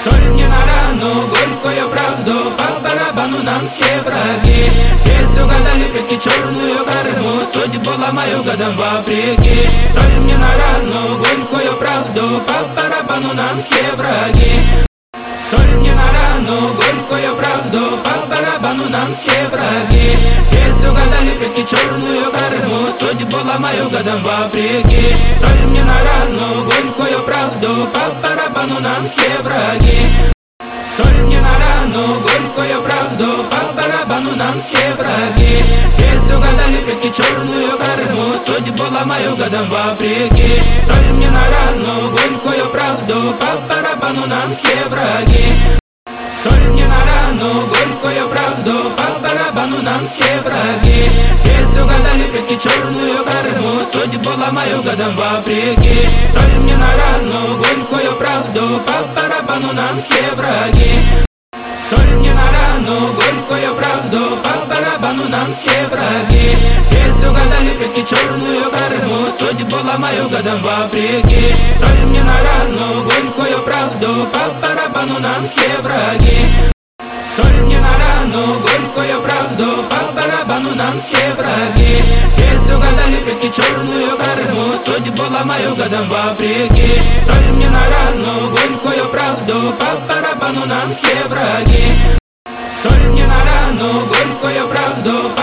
Соль мне на рану, горькую правду, по барабану нам все враги. Предугадали предки черную карму, судьбу ломаю годом вопреки. Соль мне на рану, горькую правду, по барабану нам все враги. Соль мне на рану, горькую правду, по барабану нам все враги. Предугадали предки черную карму, судьбу ломаю годом вопреки. Соль мне на рану, горькую правду, по барабану нам все враги. Соль мне на рану, горькую правду, по барабану нам все враги. Предугадали предки черную карму, судьбу ломаю годом вопреки. Соль мне на рану, горькую правду, по барабану нам все враги. Соль мне на рану, горькую правду, по барабану нам все враги. Предугадали предки черную карму, судьбу ломаю годом вопреки. Соль мне на рану, горькую правду, по барабану нам все враги. Соль мне на рану, горькую правду, по барабану нам все враги. Предугадали предки черную карму, судьбу ломаю годом вопреки. Соль мне на рану, горькую правду, по барабану нам все враги. Соль мне на рану, горькую правду, по барабану нам все враги. Предугадали предки черную карму, судьбу ломаю годом вопреки. Соль мне на рану, горькую правду, по барабану нам все враги. Соль мне на рану, горькую правду,